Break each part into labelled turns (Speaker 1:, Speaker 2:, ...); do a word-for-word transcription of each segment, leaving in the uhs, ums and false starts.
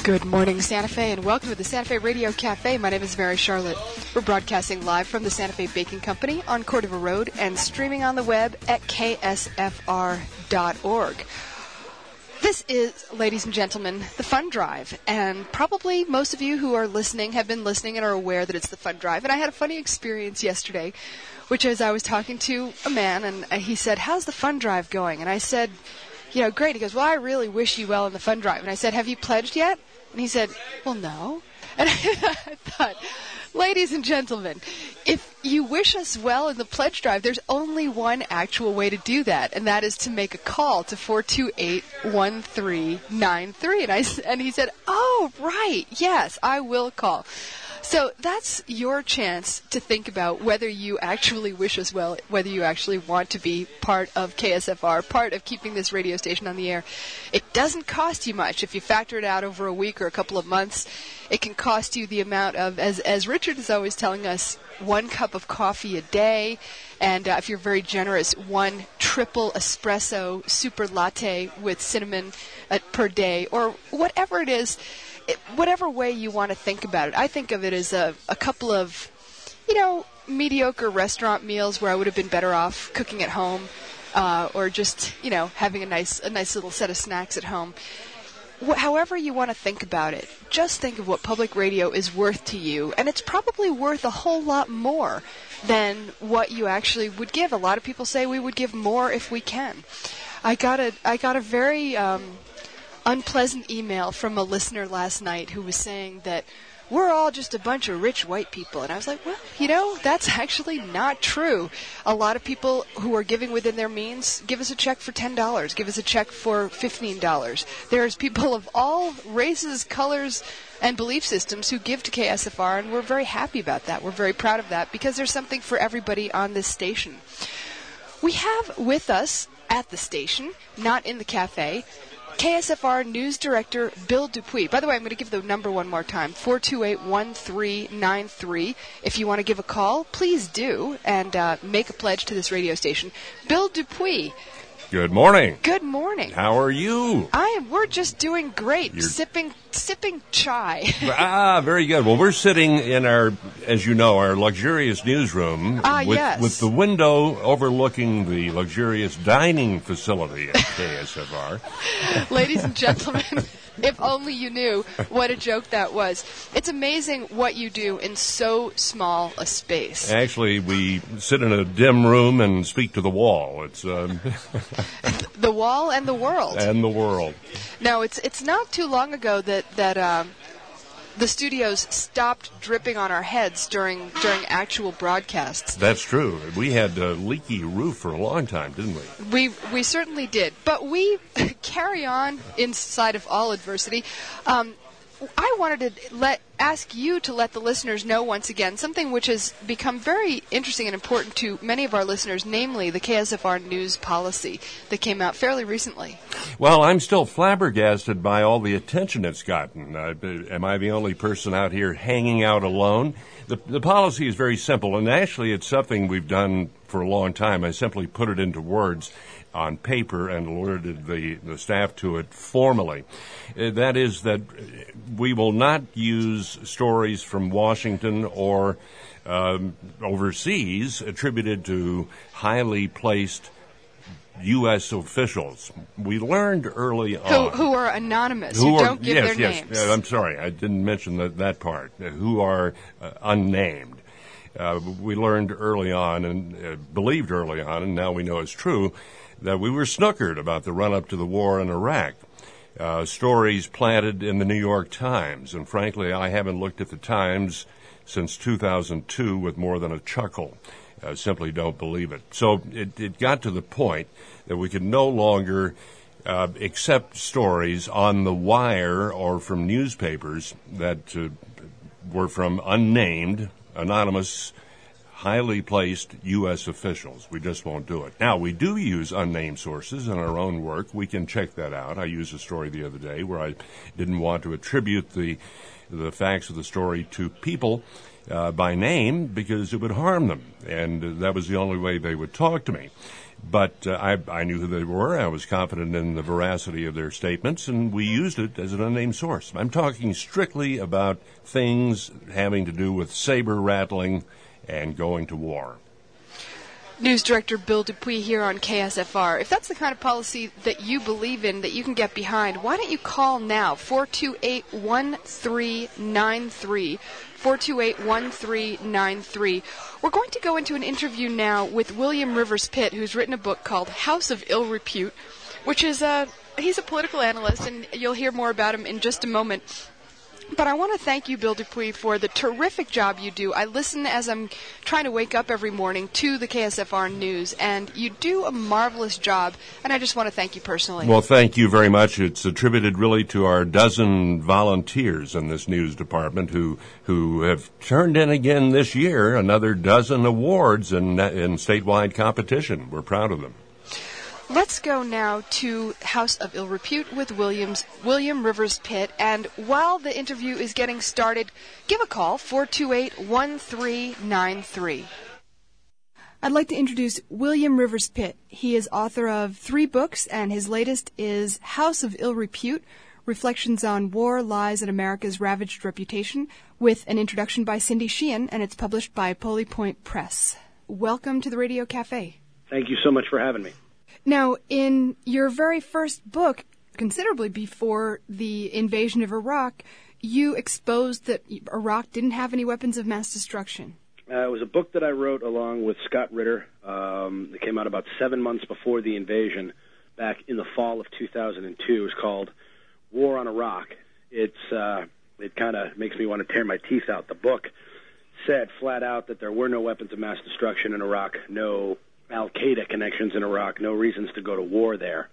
Speaker 1: Good morning, Santa Fe, and welcome to the Santa Fe Radio Cafe. My name is Mary Charlotte. We're broadcasting live from the Santa Fe Baking Company on Cordova Road and streaming on the web at K S F R dot org. This is, ladies and gentlemen, the Fun Drive, and probably most of you who are listening have been listening and are aware that it's the Fun Drive. And I had a funny experience yesterday, which is I was talking to a man, and he said, "How's the Fun Drive going?" And I said, "You know, great." He goes, "Well, I really wish you well in the Fun Drive." And I said, "Have you pledged yet?" And he said, "Well, no." And I thought, ladies and gentlemen, if you wish us well in the pledge drive, there's only one actual way to do that, and that is to make a call to four two eight, one three nine three. And, I, and he said, "Oh, right, yes, I will call." So that's your chance to think about whether you actually wish us well, whether you actually want to be part of K S F R, part of keeping this radio station on the air. It doesn't cost you much. If you factor it out over a week or a couple of months, it can cost you the amount of, as, as Richard is always telling us, one cup of coffee a day. And uh, if you're very generous, one triple espresso super latte with cinnamon uh, per day, or whatever it is. It, whatever way you want to think about it. I think of it as a, a couple of, you know, mediocre restaurant meals where I would have been better off cooking at home, uh, or just, you know, having a nice a nice little set of snacks at home. Wh- however you want to think about it, just think of what public radio is worth to you, and it's probably worth a whole lot more than what you actually would give. A lot of people say we would give more if we can. I got a I got a very um, unpleasant email from a listener last night who was saying that we're all just a bunch of rich white people. And I was like, well, you know, that's actually not true. A lot of people who are giving within their means give us a check for ten dollars, give us a check for fifteen dollars. There's people of all races, colors, and belief systems who give to K S F R, and we're very happy about that. We're very proud of that because there's something for everybody on this station. We have with us at the station, not in the cafe, K S F R News Director Bill Dupuy. By the way, I'm going to give the number one more time, four two eight, one three nine three. If you want to give a call, please do, and uh, make a pledge to this radio station. Bill Dupuy.
Speaker 2: Good morning.
Speaker 1: Good morning.
Speaker 2: How are you?
Speaker 1: I am. We're just doing great.
Speaker 2: You're...
Speaker 1: Sipping sipping chai.
Speaker 2: Ah, very good. Well, we're sitting in our, as you know, our luxurious newsroom
Speaker 1: ah,
Speaker 2: with,
Speaker 1: yes.
Speaker 2: with the window overlooking the luxurious dining facility at K S F R.
Speaker 1: Ladies and gentlemen, if only you knew what a joke that was. It's amazing what you do in so small a space.
Speaker 2: Actually, we sit in a dim room and speak to the wall. It's um
Speaker 1: the wall and the world.
Speaker 2: And the world.
Speaker 1: No, it's it's not too long ago that that um, the studios stopped dripping on our heads during during actual broadcasts.
Speaker 2: That's true. We had a leaky roof for a long time, didn't we?
Speaker 1: We we certainly did. But we carry on inside of all adversity. Um, I wanted to let ask you to let the listeners know once again something which has become very interesting and important to many of our listeners, namely the K S F R news policy that came out fairly recently.
Speaker 2: Well, I'm still flabbergasted by all the attention it's gotten. Uh, am I the only person out here hanging out alone? The, the policy is very simple, and actually it's something we've done for a long time. I simply put it into words on paper and alerted the, the staff to it formally. Uh, that is that we will not use stories from Washington or um, overseas attributed to highly placed U S officials. We learned early
Speaker 1: who,
Speaker 2: on.
Speaker 1: Who are anonymous,
Speaker 2: who,
Speaker 1: who
Speaker 2: are,
Speaker 1: don't give
Speaker 2: yes,
Speaker 1: their
Speaker 2: yes,
Speaker 1: names.
Speaker 2: Uh, I'm sorry, I didn't mention that, that part. Uh, who are uh, unnamed. Uh, we learned early on and uh, believed early on, and now we know it's true, that we were snookered about the run-up to the war in Iraq. Uh, stories planted in the New York Times, and frankly, I haven't looked at the Times since two thousand two with more than a chuckle. I simply don't believe it. So it, it got to the point that we could no longer uh, accept stories on the wire or from newspapers that uh, were from unnamed, anonymous, highly placed U S officials. We just won't do it. Now, we do use unnamed sources in our own work. We can check that out. I used a story the other day where I didn't want to attribute the the facts of the story to people uh, by name because it would harm them, and that was the only way they would talk to me. But uh, I, I knew who they were. I was confident in the veracity of their statements, and we used it as an unnamed source. I'm talking strictly about things having to do with saber rattling and going to war.
Speaker 1: News Director Bill Dupuy here on K S F R. If that's the kind of policy that you believe in, that you can get behind, why don't you call now, four two eight, one three nine three, four two eight, one three nine three. We're going to go into an interview now with William Rivers Pitt, who's written a book called House of Ill Repute, which is a, he's a political analyst, and you'll hear more about him in just a moment. But I want to thank you, Bill Dupuy, for the terrific job you do. I listen as I'm trying to wake up every morning to the K S F R News, and you do a marvelous job, and I just want to thank you personally.
Speaker 2: Well, thank you very much. It's attributed really to our dozen volunteers in this news department who who have turned in again this year another dozen awards in, in statewide competition. We're proud of them.
Speaker 1: Let's go now to House of Ill Repute with Williams, William Rivers Pitt. And while the interview is getting started, give a call, four two eight, one three nine three. I'd like to introduce William Rivers Pitt. He is author of three books, and his latest is House of Ill Repute, Reflections on War, Lies, and America's Ravaged Reputation, with an introduction by Cindy Sheehan, and it's published by Poley Point Press. Welcome to the Radio Cafe.
Speaker 3: Thank you so much for having me.
Speaker 1: Now, in your very first book, considerably before the invasion of Iraq, you exposed that Iraq didn't have any weapons of mass destruction.
Speaker 3: Uh, it was a book that I wrote along with Scott Ritter. Um, it came out about seven months before the invasion, back in the fall of two thousand two. It was called War on Iraq. It's uh, it kind of makes me want to tear my teeth out. The book said flat out that there were no weapons of mass destruction in Iraq, no Al-Qaeda connections in Iraq, no reasons to go to war there.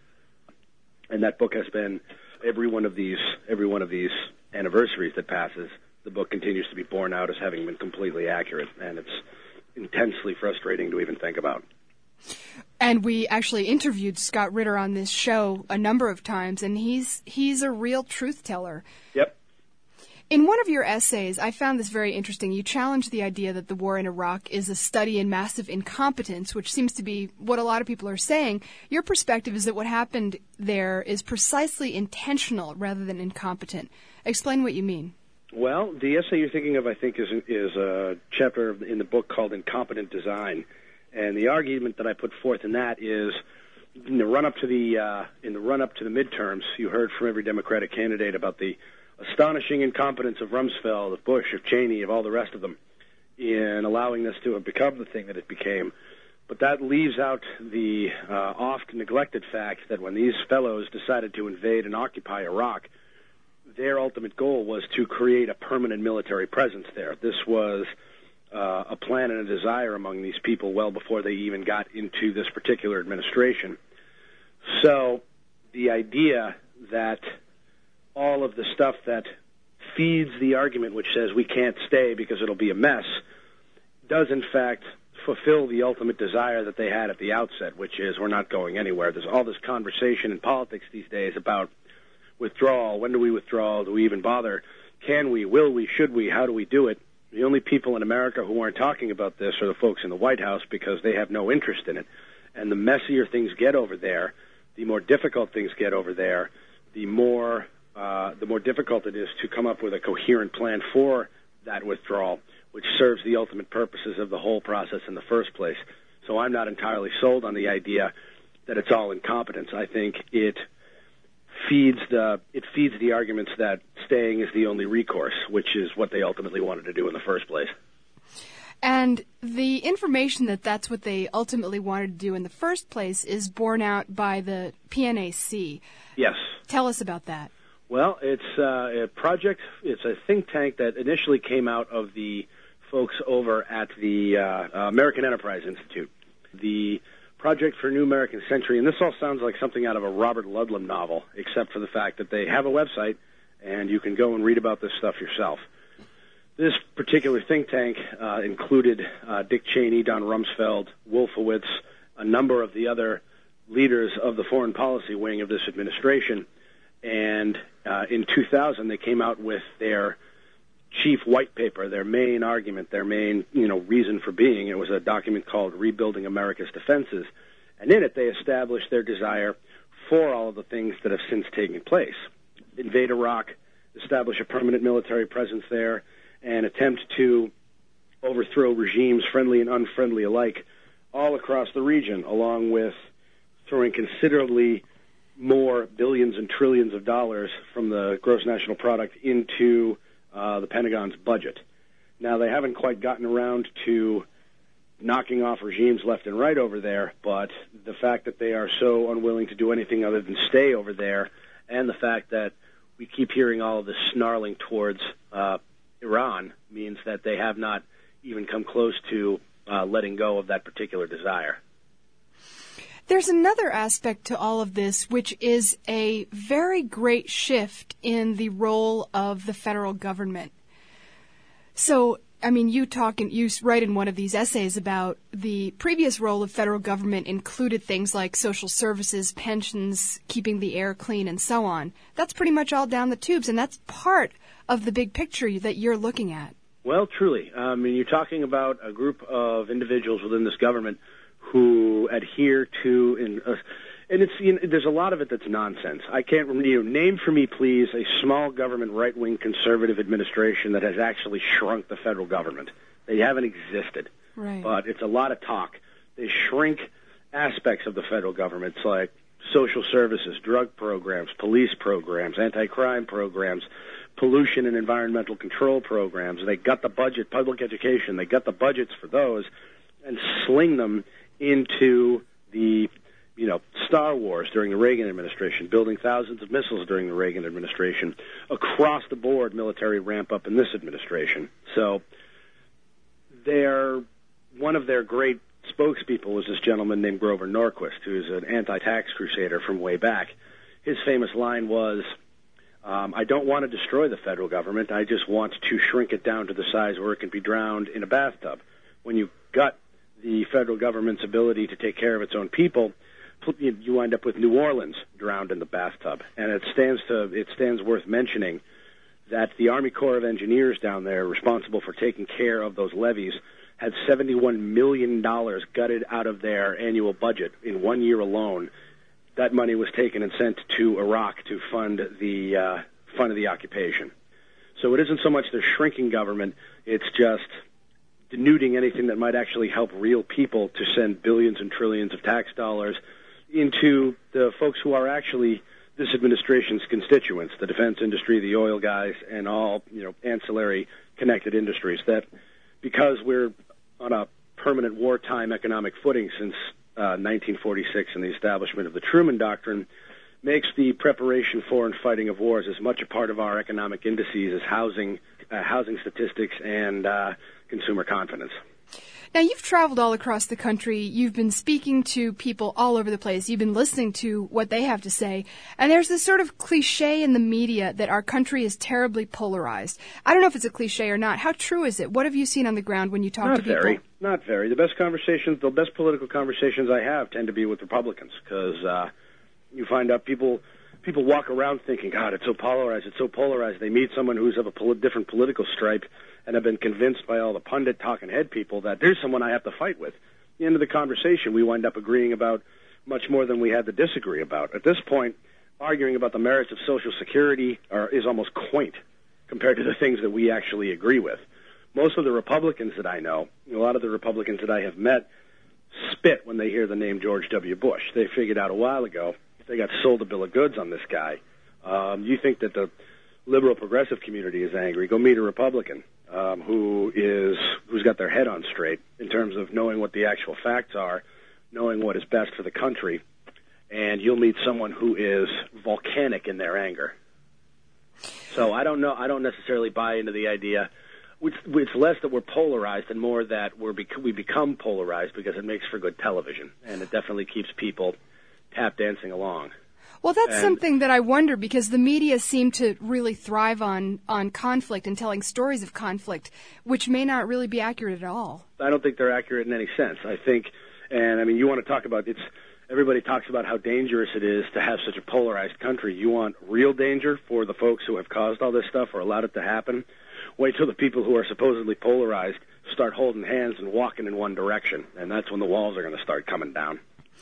Speaker 3: And that book has been, every one of these every one of these anniversaries that passes, the book continues to be borne out as having been completely accurate, and it's intensely frustrating to even think about.
Speaker 1: And we actually interviewed Scott Ritter on this show a number of times, and he's he's a real truth teller.
Speaker 3: Yep.
Speaker 1: In one of your essays, I found this very interesting. You challenged the idea that the war in Iraq is a study in massive incompetence, which seems to be what a lot of people are saying. Your perspective is that what happened there is precisely intentional rather than incompetent. Explain what you mean.
Speaker 3: Well, the essay you're thinking of, I think, is is a chapter in the book called Incompetent Design, and the argument that I put forth in that is, in the run up to the uh, in the run up to the midterms, you heard from every Democratic candidate about the astonishing incompetence of Rumsfeld, of Bush, of Cheney, of all the rest of them in allowing this to have become the thing that it became. But that leaves out the uh, oft-neglected fact that when these fellows decided to invade and occupy Iraq, their ultimate goal was to create a permanent military presence there. This was uh, a plan and a desire among these people well before they even got into this particular administration. So the idea that all of the stuff that feeds the argument which says we can't stay because it'll be a mess does, in fact, fulfill the ultimate desire that they had at the outset, which is we're not going anywhere. There's all this conversation in politics these days about withdrawal. When do we withdraw? Do we even bother? Can we? Will we? Should we? How do we do it? The only people in America who aren't talking about this are the folks in the White House because they have no interest in it. And the messier things get over there, the more difficult things get over there, the more uh, the more difficult it is to come up with a coherent plan for that withdrawal, which serves the ultimate purposes of the whole process in the first place. So I'm not entirely sold on the idea that it's all incompetence. I think it feeds the it feeds the arguments that staying is the only recourse, which is what they ultimately wanted to do in the first place.
Speaker 1: And the information that that's what they ultimately wanted to do in the first place is borne out by the P N A C.
Speaker 3: Yes.
Speaker 1: Tell us about that.
Speaker 3: Well, it's uh, a project, it's a think tank that initially came out of the folks over at the uh, American Enterprise Institute. The Project for a New American Century, and this all sounds like something out of a Robert Ludlum novel, except for the fact that they have a website, and you can go and read about this stuff yourself. This particular think tank uh, included uh, Dick Cheney, Don Rumsfeld, Wolfowitz, a number of the other leaders of the foreign policy wing of this administration, and uh, in two thousand they came out with their chief white paper, their main argument, their main, you know, reason for being. It was a document called Rebuilding America's Defenses. And in it, they established their desire for all of the things that have since taken place. Invade Iraq, establish a permanent military presence there, and attempt to overthrow regimes, friendly and unfriendly alike, all across the region, along with throwing considerably more billions and trillions of dollars from the gross national product into uh, the Pentagon's budget. Now, they haven't quite gotten around to knocking off regimes left and right over there, but the fact that they are so unwilling to do anything other than stay over there, and the fact that we keep hearing all of this snarling towards uh, Iran, means that they have not even come close to uh, letting go of that particular desire.
Speaker 1: There's another aspect to all of this, which is a very great shift in the role of the federal government. So, I mean, you talk and you write in one of these essays about the previous role of federal government included things like social services, pensions, keeping the air clean, and so on. That's pretty much all down the tubes, and that's part of the big picture that you're looking at.
Speaker 3: Well, truly. I mean, you're talking about a group of individuals within this government who adhere to, in, uh, and it's you know, there's a lot of it that's nonsense. I can't you know, name for me, please, a small government right-wing conservative administration that has actually shrunk the federal government. They haven't existed,
Speaker 1: right.
Speaker 3: But it's a lot of talk. They shrink aspects of the federal government, like social services, drug programs, police programs, anti-crime programs, pollution and environmental control programs. They got the budget, public education. They got the budgets for those, and sling them into the, you know, Star Wars during the Reagan administration, building thousands of missiles during the Reagan administration, across the board military ramp up in this administration. So they're, one of their great spokespeople was this gentleman named Grover Norquist, who's an anti-tax crusader from way back. His famous line was, um, I don't want to destroy the federal government, I just want to shrink it down to the size where it can be drowned in a bathtub. When you gut the federal government's ability to take care of its own people, you wind up with New Orleans drowned in the bathtub. And it stands to it stands worth mentioning that the Army Corps of Engineers down there, responsible for taking care of those levees, had seventy-one million dollars gutted out of their annual budget in one year alone. That money was taken and sent to Iraq to fund the uh, fund of the occupation. So it isn't so much the shrinking government; it's just denuding anything that might actually help real people to send billions and trillions of tax dollars into the folks who are actually this administration's constituents, the defense industry, the oil guys, and all, you know, ancillary connected industries. That because we're on a permanent wartime economic footing since uh, nineteen forty-six and the establishment of the Truman Doctrine, makes the preparation for and fighting of wars as much a part of our economic indices as housing, uh, housing statistics and uh, consumer confidence.
Speaker 1: Now, you've traveled all across the country. You've been speaking to people all over the place. You've been listening to what they have to say. And there's this sort of cliche in the media that our country is terribly polarized. I don't know if it's a cliche or not. How true is it? What have you seen on the ground when you talk
Speaker 3: not
Speaker 1: to people?
Speaker 3: Not very. Not very. The best conversations, the best political conversations I have tend to be with Republicans, because uh, you find out people people walk around thinking, God, it's so polarized, it's so polarized. They meet someone who's of a pol- different political stripe and have been convinced by all the pundit talking head people that there's someone I have to fight with. At the end of the conversation, we wind up agreeing about much more than we had to disagree about. At this point, arguing about the merits of Social Security are, is almost quaint compared to the things that we actually agree with. Most of the Republicans that I know, a lot of the Republicans that I have met, spit when they hear the name George W. Bush. They figured out a while ago they got sold a bill of goods on this guy. Um, you think that the liberal progressive community is angry? Go meet a Republican um, who is who's got their head on straight in terms of knowing what the actual facts are, knowing what is best for the country, and you'll meet someone who is volcanic in their anger. So I don't know. I don't necessarily buy into the idea. It's, it's less that we're polarized and more that we're bec- we become polarized because it makes for good television, and it definitely keeps people tap dancing along.
Speaker 1: Well, that's
Speaker 3: and,
Speaker 1: something that I wonder, because the media seem to really thrive on, on conflict and telling stories of conflict, which may not really be accurate at all.
Speaker 3: I don't think they're accurate in any sense. I think, and I mean, you want to talk about, it's, everybody talks about how dangerous it is to have such a polarized country. You want real danger for the folks who have caused all this stuff or allowed it to happen? wait till the people who are supposedly polarized start holding hands and walking in one direction, and that's when the walls are going to start coming down.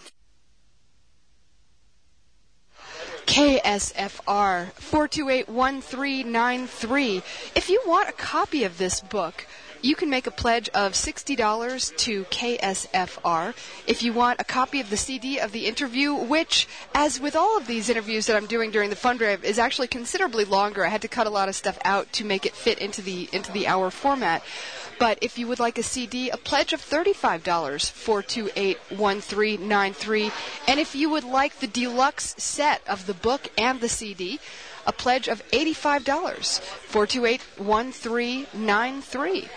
Speaker 1: K S F R, four two eight, one three nine three. If you want a copy of this book, you can make a pledge of sixty dollars to K S F R. If you want a copy of the C D of the interview, which, as with all of these interviews that I'm doing during the fund drive, is actually considerably longer. I had to cut a lot of stuff out to make it fit into the into the hour format. But if you would like a C D, a pledge of thirty-five dollars, four two eight, one three nine three. And if you would like the deluxe set of the book and the C D, a pledge of eighty-five dollars, four two eight, one three nine three.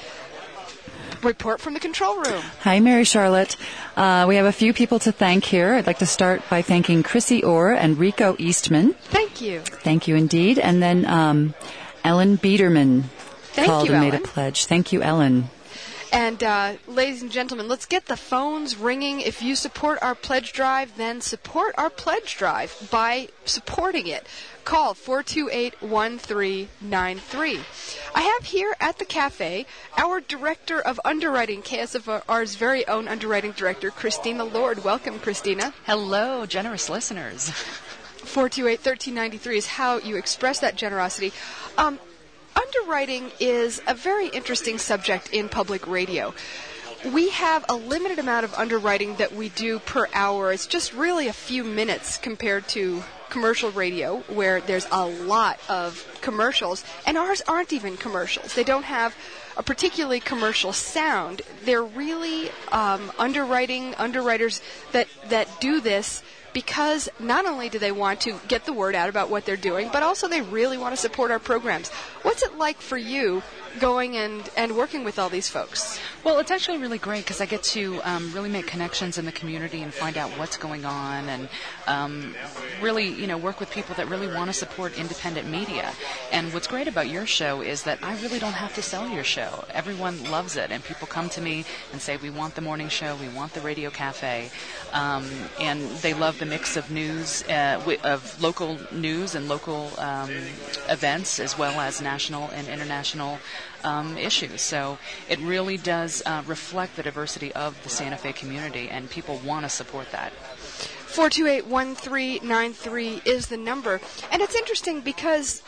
Speaker 1: Report from the control room.
Speaker 4: Hi, Mary Charlotte. Uh, we have a few people to thank here. I'd like to start by thanking Chrissy Orr and Rico Eastman.
Speaker 1: Thank you.
Speaker 4: Thank you indeed. And then um, Ellen Biederman
Speaker 1: Thank
Speaker 4: called
Speaker 1: you,
Speaker 4: and
Speaker 1: Ellen.
Speaker 4: made a pledge. Thank you, Ellen.
Speaker 1: And, uh, ladies and gentlemen, let's get the phones ringing. If you support our pledge drive, then support our pledge drive by supporting it. Call four two eight, one three nine three. I have here at the cafe our Director of Underwriting, K S F R's very own underwriting director, Christina Lord. Welcome, Christina.
Speaker 5: Hello, generous listeners.
Speaker 1: four two eight, one three nine three is how you express that generosity. Um, underwriting is a very interesting subject in public radio. We have a limited amount of underwriting that we do per hour. It's just really a few minutes compared to commercial radio, where there's a lot of commercials, and ours aren't even commercials. They don't have a particularly commercial sound. They're really um, underwriting underwriters that, that do this because not only do they want to get the word out about what they're doing, but also they really want to support our programs. What's it like for you going and, and working with all these folks?
Speaker 5: Well, it's actually really great because I get to um, really make connections in the community and find out what's going on, and um, really, you know, work with people that really want to support independent media. And what's great about your show is that I really don't have to sell your show. Everyone loves it, and people come to me and say, we want the morning show, we want the radio cafe, um, and they love the mix of news, uh, of local news and local um, events, as well as national and international Um, issues. So it really does uh, reflect the diversity of the Santa Fe community, and people want to support that.
Speaker 1: four two eight, one three nine three is the number. And it's interesting because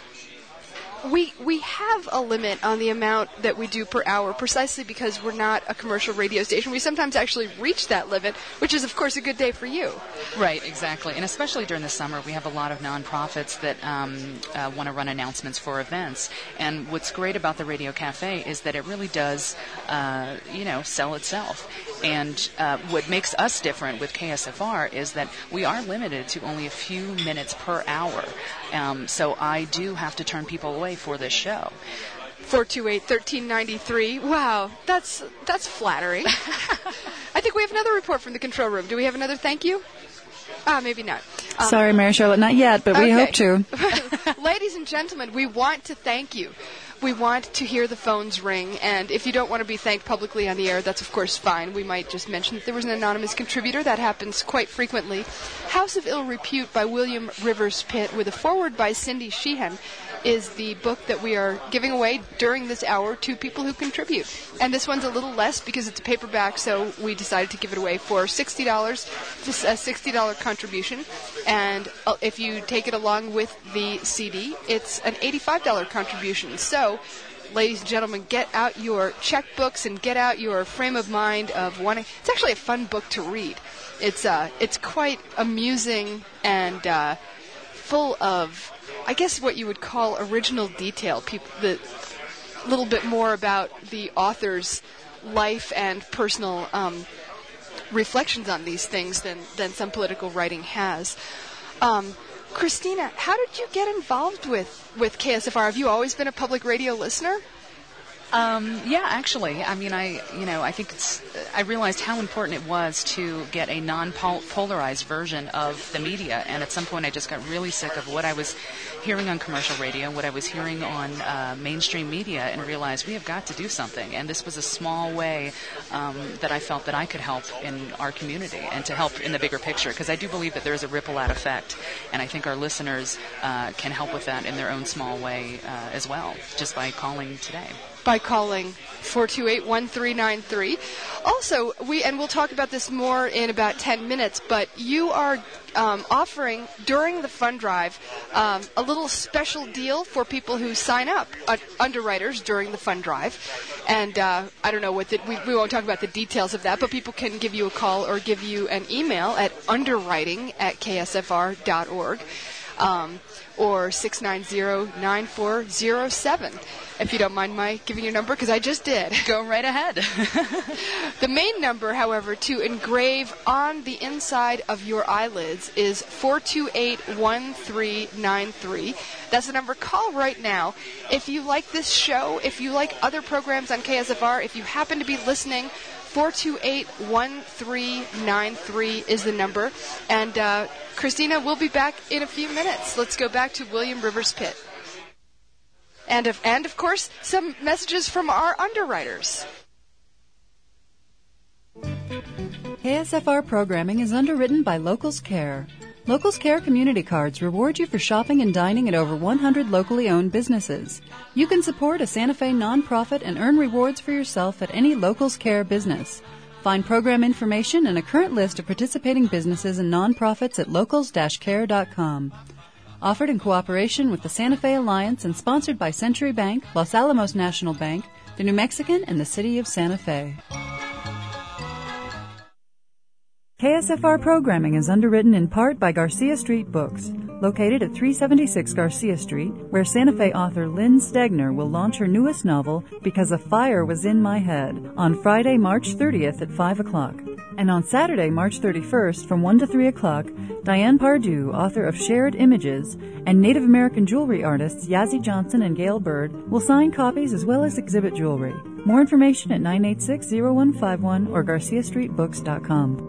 Speaker 1: we we have a limit on the amount that we do per hour, precisely because we're not a commercial radio station. We sometimes actually reach that limit, which is, of course, a good day for you.
Speaker 5: Right, exactly. And especially during the summer, we have a lot of nonprofits that um, uh, want to run announcements for events. And what's great about the Radio Cafe is that it really does, uh, you know, sell itself. And uh, what makes us different with K S F R is that we are limited to only a few minutes per hour. Um, so I do have to turn people away for this show.
Speaker 1: four two eight, one three nine three. Wow, that's that's flattering. I think we have another report from the control room. Do we have another thank you? Ah, maybe not. Um,
Speaker 4: Sorry, Mary Charlotte, not yet, but we
Speaker 1: okay.
Speaker 4: hope to.
Speaker 1: Ladies and gentlemen, we want to thank you. We want to hear the phones ring, and if you don't want to be thanked publicly on the air, that's of course fine. We might just mention that there was an anonymous contributor. That happens quite frequently. House of Ill Repute by William Rivers Pitt, with a foreword by Cindy Sheehan, is the book that we are giving away during this hour to people who contribute. And this one's a little less because it's a paperback, so we decided to give it away for sixty dollars, just a sixty dollars contribution. And if you take it along with the C D, it's an eighty-five dollars contribution. So, ladies and gentlemen, get out your checkbooks and get out your frame of mind of wanting. It's actually a fun book to read. It's uh, it's quite amusing and uh, full of, I guess, what you would call original detail. People, the little bit more about the author's life and personal um, reflections on these things than than some political writing has. Um, Christina, how did you get involved with, with K S F R? Have you always been a public radio listener?
Speaker 5: Um, yeah, actually, I mean, I, you know, I think it's, I realized how important it was to get a non-polarized version of the media, and at some point I just got really sick of what I was hearing on commercial radio, what I was hearing on uh, mainstream media, and realized we have got to do something, and this was a small way um, that I felt that I could help in our community and to help in the bigger picture, because I do believe that there is a ripple-out effect, and I think our listeners uh, can help with that in their own small way uh, as well, just by calling today.
Speaker 1: By calling four two eight, one three nine three. Also, we and we'll talk about this more in about ten minutes, but you are um, offering during the fund drive um, a little special deal for people who sign up, uh, underwriters during the fund drive. And uh, I don't know what the, we, we won't talk about the details of that, but people can give you a call or give you an email at underwriting at k s f r dot org. Um, or six nine zero, nine four zero seven. If you don't mind my giving your number, because I just did.
Speaker 5: Go right ahead.
Speaker 1: The main number, however, to engrave on the inside of your eyelids is four two eight, one three nine three. That's the number. Call right now. If you like this show, if you like other programs on K S F R, if you happen to be listening, four two eight, one three nine three is the number. And uh, Christina, we'll be back in a few minutes. Let's go back to William Rivers Pitt. And of, and of course, some messages from our underwriters.
Speaker 4: K S F R programming is underwritten by Locals Care. Locals Care community cards reward you for shopping and dining at over one hundred locally owned businesses. You can support a Santa Fe nonprofit and earn rewards for yourself at any Locals Care business. Find program information and a current list of participating businesses and nonprofits at locals dash care dot com. Offered in cooperation with the Santa Fe Alliance and sponsored by Century Bank, Los Alamos National Bank, the New Mexican, and the City of Santa Fe. K S F R programming is underwritten in part by Garcia Street Books, located at three seventy-six Garcia Street, where Santa Fe author Lynn Stegner will launch her newest novel, Because a Fire Was in My Head, on Friday, March thirtieth at five o'clock. And on Saturday, March thirty-first, from one to three o'clock, Diane Pardue, author of Shared Images, and Native American jewelry artists Yazzie Johnson and Gail Bird will sign copies as well as exhibit jewelry. More information at nine eight six, zero one five one or garcia street books dot com.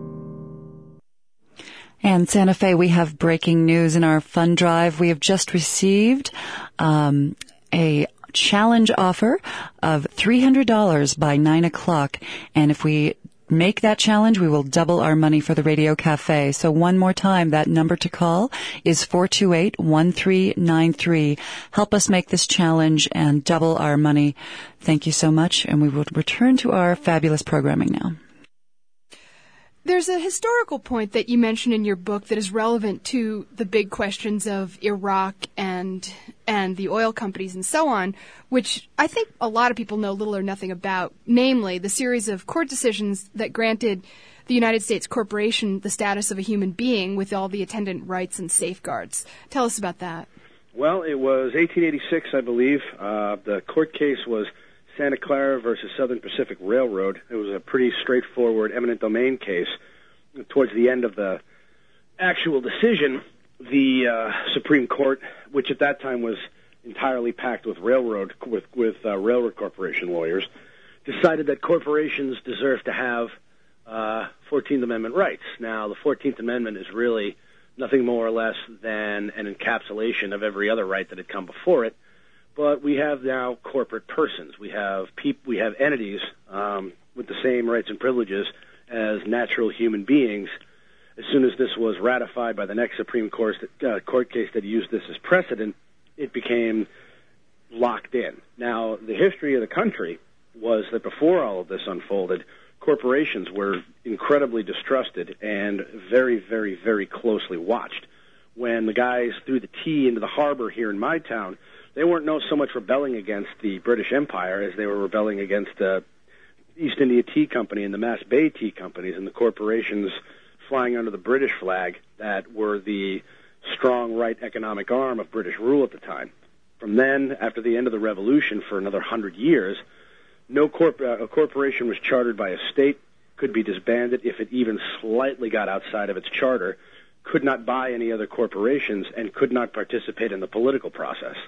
Speaker 4: And Santa Fe, we have breaking news in our fund drive. We have just received um, a challenge offer of three hundred dollars by nine o'clock. And if we make that challenge, we will double our money for the Radio Cafe. So one more time, that number to call is four two eight, one three nine three. Help us make this challenge and double our money. Thank you so much. And we will return to our fabulous programming now.
Speaker 1: There's a historical point that you mentioned in your book that is relevant to the big questions of Iraq and and the oil companies and so on, which I think a lot of people know little or nothing about, namely the series of court decisions that granted the United States corporation the status of a human being with all the attendant rights and safeguards. Tell us about that.
Speaker 3: Well, it was eighteen eighty-six, I believe. Uh, the court case was Santa Clara versus Southern Pacific Railroad. It was a pretty straightforward eminent domain case. Towards the end of the actual decision, the uh, Supreme Court, which at that time was entirely packed with railroad with with uh, railroad corporation lawyers, decided that corporations deserve to have uh, fourteenth Amendment rights. Now, the fourteenth Amendment is really nothing more or less than an encapsulation of every other right that had come before it. But we have now corporate persons. We have peop- we have entities um, with the same rights and privileges as natural human beings. As soon as this was ratified by the next Supreme Court, uh, court case that used this as precedent, it became locked in. Now, the history of the country was that before all of this unfolded, corporations were incredibly distrusted and very, very, very closely watched. When the guys threw the tea into the harbor here in my town, they weren't no so much rebelling against the British Empire as they were rebelling against the East India Tea Company and the Mass Bay Tea Companies and the corporations flying under the British flag that were the strong right economic arm of British rule at the time. From then, after the end of the Revolution for another hundred years, no corp- uh, a corporation was chartered by a state, could be disbanded if it even slightly got outside of its charter, could not buy any other corporations, and could not participate in the political process.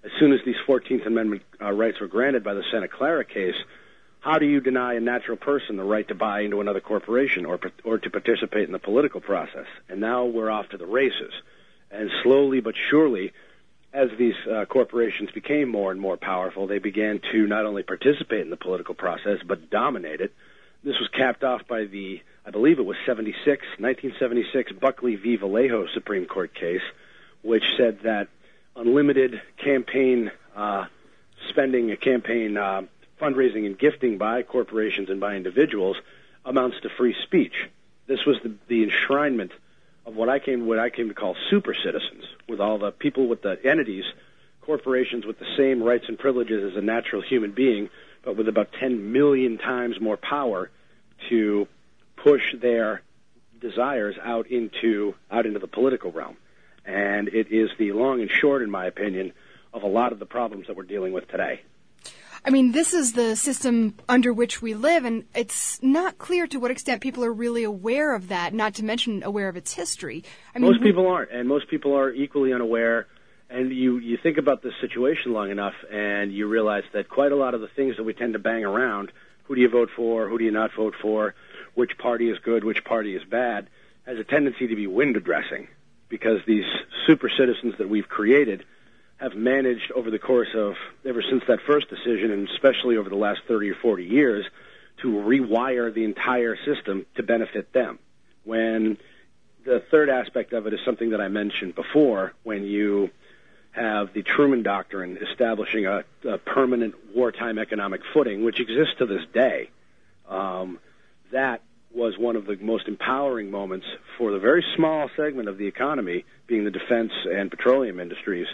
Speaker 3: as soon as these fourteenth Amendment uh, rights were granted by the Santa Clara case, how do you deny a natural person the right to buy into another corporation or or to participate in the political process? And now we're off to the races. And slowly but surely, as these uh, corporations became more and more powerful, they began to not only participate in the political process, but dominate it. This was capped off by the, I believe it was seventy-six, nineteen seventy-six Buckley v. Vallejo Supreme Court case, which said that unlimited campaign uh, spending, a campaign uh, fundraising and gifting by corporations and by individuals amounts to free speech. This was the, the enshrinement of what I came what I came to call super citizens, with all the people with the entities, corporations with the same rights and privileges as a natural human being, but with about ten million times more power to push their desires out into out into the political realm. And it is the long and short, in my opinion, of a lot of the problems that we're dealing with today.
Speaker 1: I mean, this is the system under which we live, and it's not clear to what extent people are really aware of that, not to mention aware of its history. I mean,
Speaker 3: most people aren't, and most people are equally unaware. And you, you think about this situation long enough, and you realize that quite a lot of the things that we tend to bang around, who do you vote for, who do you not vote for, which party is good, which party is bad, has a tendency to be window dressing, because these super citizens that we've created have managed over the course of, ever since that first decision, and especially over the last thirty or forty years, to rewire the entire system to benefit them. When the third aspect of it is something that I mentioned before, when you have the Truman Doctrine establishing a, a permanent wartime economic footing, which exists to this day, um, that was one of the most empowering moments for the very small segment of the economy, being the defense and petroleum industries,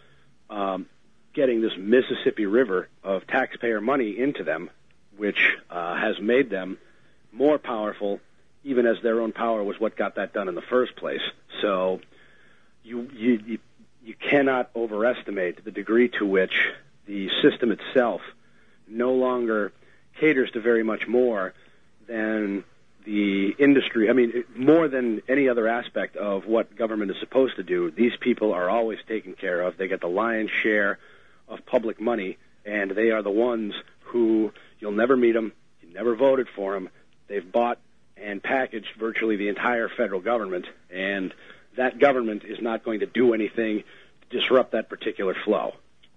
Speaker 3: um, getting this Mississippi River of taxpayer money into them, which uh, has made them more powerful, even as their own power was what got that done in the first place. So you you you, you cannot overestimate the degree to which the system itself no longer caters to very much more than the industry. I mean, more than any other aspect of what government is supposed to do. These people are always taken care of. They get the lion's share of public money, and they are the ones who, you'll never meet them, you never voted for them. They've bought and packaged virtually the entire federal government, and that government is not going to do anything to disrupt that particular flow.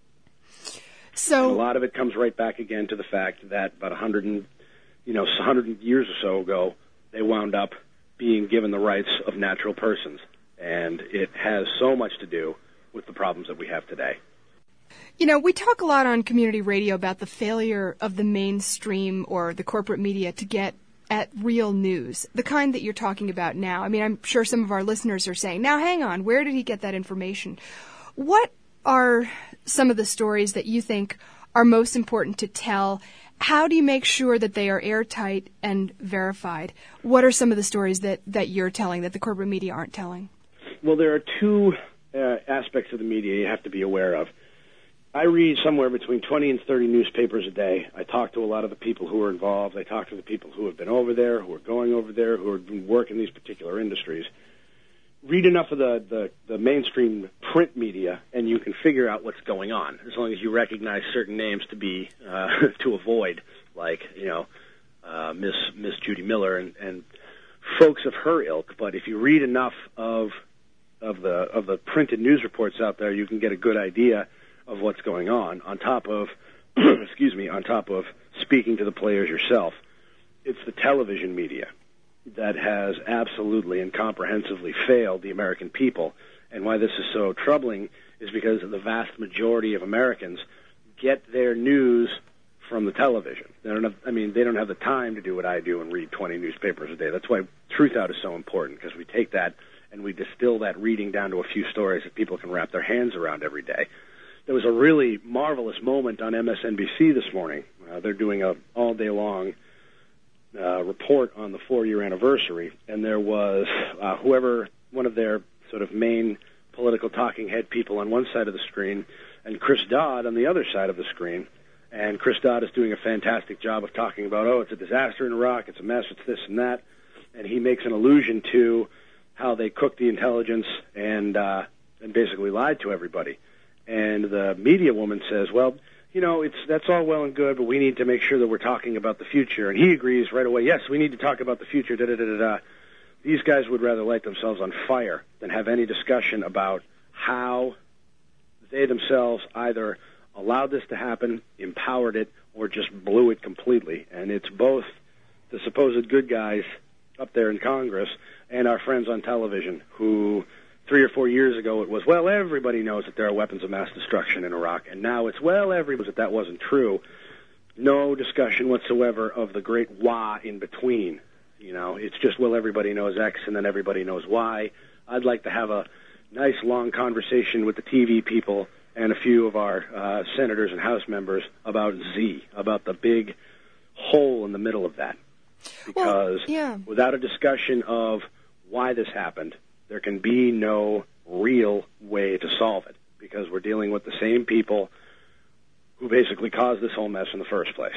Speaker 1: So
Speaker 3: and a lot of it comes right back again to the fact that about one hundred and you know, one hundred years or so ago, they wound up being given the rights of natural persons. And it has so much to do with the problems that we have today.
Speaker 1: You know, we talk a lot on community radio about the failure of the mainstream or the corporate media to get at real news, the kind that you're talking about now. I mean, I'm sure some of our listeners are saying, now hang on, where did he get that information? What are some of the stories that you think are most important to tell? How do you make sure that they are airtight and verified? What are some of the stories that, that you're telling that the corporate media aren't telling?
Speaker 3: Well, there are two uh, aspects of the media you have to be aware of. I read somewhere between twenty and thirty newspapers a day. I talk to a lot of the people who are involved. I talk to the people who have been over there, who are going over there, who are working in these particular industries. Read enough of the, the, the mainstream print media, and you can figure out what's going on, as long as you recognize certain names to be uh, to avoid, like, you know, uh, Miss Miss Judy Miller and, and folks of her ilk. But if you read enough of of the of the printed news reports out there, you can get a good idea of what's going on. On top of, excuse me, on top of speaking to the players yourself, it's the television media that has absolutely and comprehensively failed the American people. And why this is so troubling is because the vast majority of Americans get their news from the television. They don't have, I mean, they don't have the time to do what I do and read twenty newspapers a day. That's why Truth Out is so important, because we take that and we distill that reading down to a few stories that people can wrap their hands around every day. There was a really marvelous moment on M S N B C this morning. Uh, they're doing a all-day-long Uh, report on the four-year anniversary, and there was uh, whoever, one of their sort of main political talking head people on one side of the screen, and Chris Dodd on the other side of the screen. And Chris Dodd is doing a fantastic job of talking about, oh, it's a disaster in Iraq, it's a mess, it's this and that. And he makes an allusion to how they cooked the intelligence and uh, and basically lied to everybody. And the media woman says, well, you know, it's that's all well and good, but we need to make sure that we're talking about the future. And he agrees right away, yes, we need to talk about the future, da-da-da-da-da. These guys would rather light themselves on fire than have any discussion about how they themselves either allowed this to happen, empowered it, or just blew it completely. And it's both the supposed good guys up there in Congress and our friends on television who three or four years ago it was, well, everybody knows that there are weapons of mass destruction in Iraq. And now it's, well, everybody knows that that wasn't true. No discussion whatsoever of the great why in between. You know, it's just, well, everybody knows X and then everybody knows Y. I'd like to have a nice long conversation with the T V people and a few of our uh, senators and House members about Z, about the big hole in the middle of that. Because
Speaker 1: well, yeah.
Speaker 3: without a discussion of why this happened, there can be no real way to solve it, because we're dealing with the same people who basically caused this whole mess in the first place.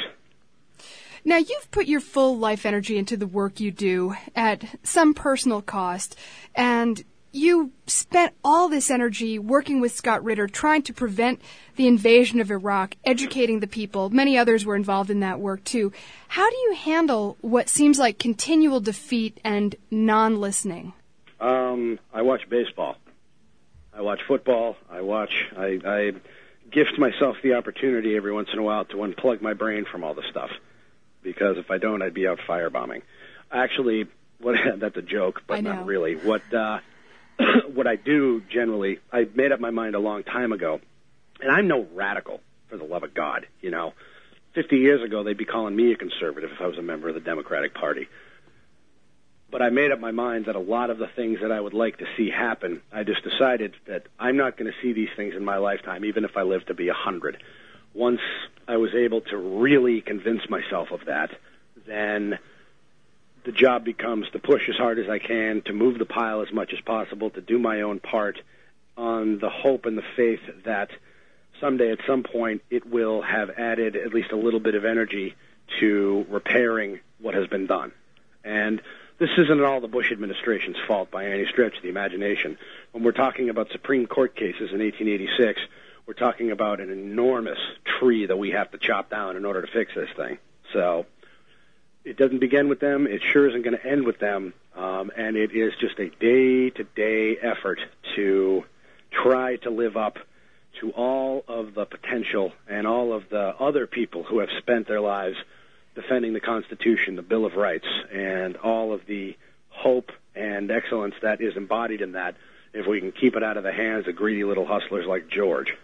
Speaker 1: Now, you've put your full life energy into the work you do at some personal cost, and you spent all this energy working with Scott Ritter, trying to prevent the invasion of Iraq, educating the people. Many others were involved in that work, too. How do you handle what seems like continual defeat and non-listening?
Speaker 3: Um, I watch baseball. I watch football. I watch, I, I gift myself the opportunity every once in a while to unplug my brain from all this stuff. Because if I don't, I'd be out firebombing. Actually, what that's a joke, but not really. What uh, what I do generally, I made up my mind a long time ago, and I'm no radical, for the love of God. You know, fifty years ago, they'd be calling me a conservative if I was a member of the Democratic Party. But I made up my mind that a lot of the things that I would like to see happen, I just decided that I'm not going to see these things in my lifetime, even if I live to be a hundred. Once I was able to really convince myself of that, then the job becomes to push as hard as I can, to move the pile as much as possible, to do my own part on the hope and the faith that someday at some point it will have added at least a little bit of energy to repairing what has been done. And this isn't at all the Bush administration's fault by any stretch of the imagination. When we're talking about Supreme Court cases in eighteen eighty-six, we're talking about an enormous tree that we have to chop down in order to fix this thing. So it doesn't begin with them. It sure isn't going to end with them. Um, and it is just a day-to-day effort to try to live up to all of the potential and all of the other people who have spent their lives defending the Constitution, the Bill of Rights, and all of the hope and excellence that is embodied in that, if we can keep it out of the hands of greedy little hustlers like George.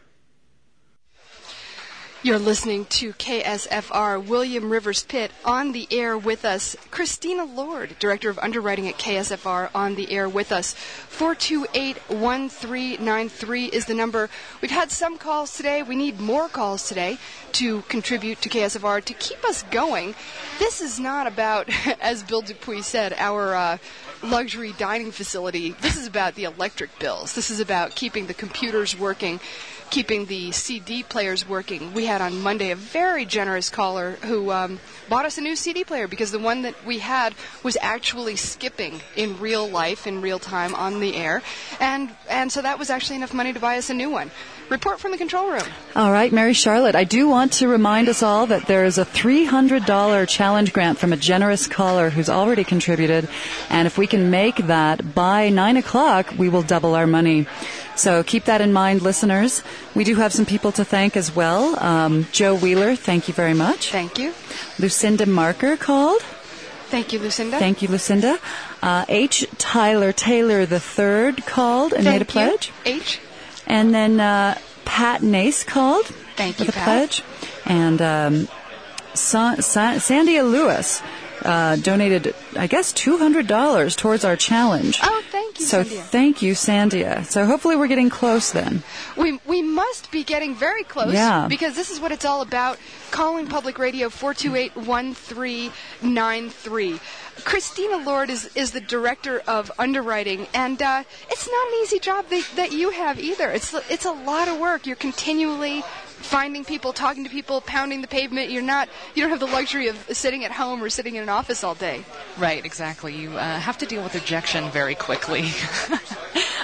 Speaker 1: You're listening to K S F R. William Rivers Pitt on the air with us. Christina Lord, Director of Underwriting at K S F R, on the air with us. four two eight, one three nine three is the number. We've had some calls today. We need more calls today to contribute to K S F R, to keep us going. This is not about, as Bill Dupuis said, our uh, luxury dining facility. This is about the electric bills. This is about keeping the computers working, keeping the C D players working. We had on Monday a very generous caller who um, bought us a new C D player because the one that we had was actually skipping in real life, in real time, on the air. And and so that was actually enough money to buy us a new one. Report from the control room.
Speaker 4: All right, Mary Charlotte, I do want to remind us all that there is a three hundred dollars challenge grant from a generous caller who's already contributed. And if we can make that by nine o'clock, we will double our money. So keep that in mind, listeners. We do have some people to thank as well. Um, Joe Wheeler, thank you very much.
Speaker 1: Thank you.
Speaker 4: Lucinda Marker called.
Speaker 1: Thank you, Lucinda.
Speaker 4: Thank you, Lucinda. Uh, H. Tyler Taylor the third called and
Speaker 1: thank
Speaker 4: made a pledge.
Speaker 1: You. H.
Speaker 4: And then uh, Pat Nace called.
Speaker 1: Thank
Speaker 4: with
Speaker 1: you,
Speaker 4: a
Speaker 1: Pat.
Speaker 4: pledge. And um, Sa- Sa- Sandia Lewis uh, donated, I guess, two hundred dollars towards our challenge.
Speaker 1: Oh, thank you,
Speaker 4: So
Speaker 1: Sandia.
Speaker 4: thank you, Sandia. So hopefully we're getting close then.
Speaker 1: We we must be getting very close,
Speaker 4: Yeah.
Speaker 1: because this is what it's all about. Calling Public Radio four two eight, one three nine three. Christina Lord is, is the Director of Underwriting, and uh, it's not an easy job that, that you have either. It's it's a lot of work. You're continually finding people, talking to people, pounding the pavement. You're not you don't have the luxury of sitting at home or sitting in an office all day.
Speaker 5: Right, exactly. You uh, have to deal with rejection very quickly.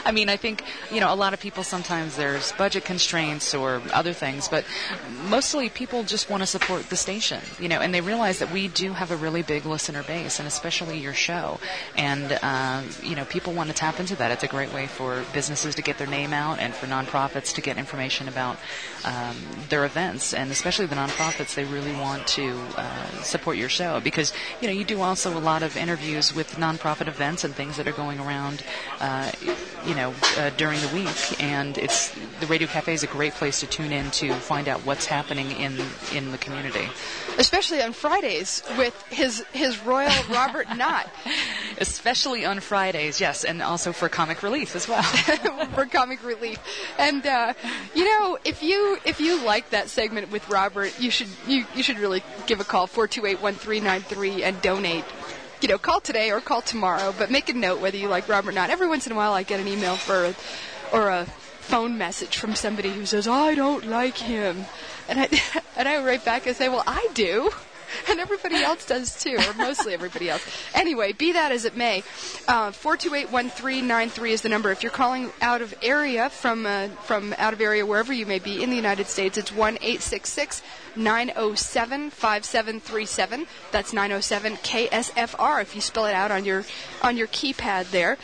Speaker 5: I mean, I think, you know, a lot of people sometimes there's budget constraints or other things, but mostly people just want to support the station, you know, and they realize that we do have a really big listener base, and especially your show. And, uh, you know, people want to tap into that. It's a great way for businesses to get their name out and for nonprofits to get information about um, their events. And especially the nonprofits, they really want to uh, support your show because, you know, you do also a lot of interviews with nonprofit events and things that are going around, uh, you know, uh, during the week. And it's the Radio Cafe is a great place to tune in to find out what's happening in in the community.
Speaker 1: Especially on Fridays with his his Royal Robert Knott.
Speaker 5: Especially on Fridays, yes, and also for Comic Relief as well.
Speaker 1: For Comic Relief. And uh, you know, if you if you like that segment with Robert, you should you, you should really give a call, four two eight, one three nine three, and donate. You know, call today or call tomorrow, but make a note whether you like Robert Knott. Every once in a while I get an email for a, or a phone message from somebody who says, I don't like him. And I and I write back and say, well, I do. And everybody else does too, or mostly everybody else. Anyway, be that as it may, uh, four two eight, one three nine three is the number. If you're calling out of area, from uh, from out of area, wherever you may be in the United States, it's one eight six six, nine oh seven, five seven three seven. That's nine oh seven K S F R if you spell it out on your on your keypad there.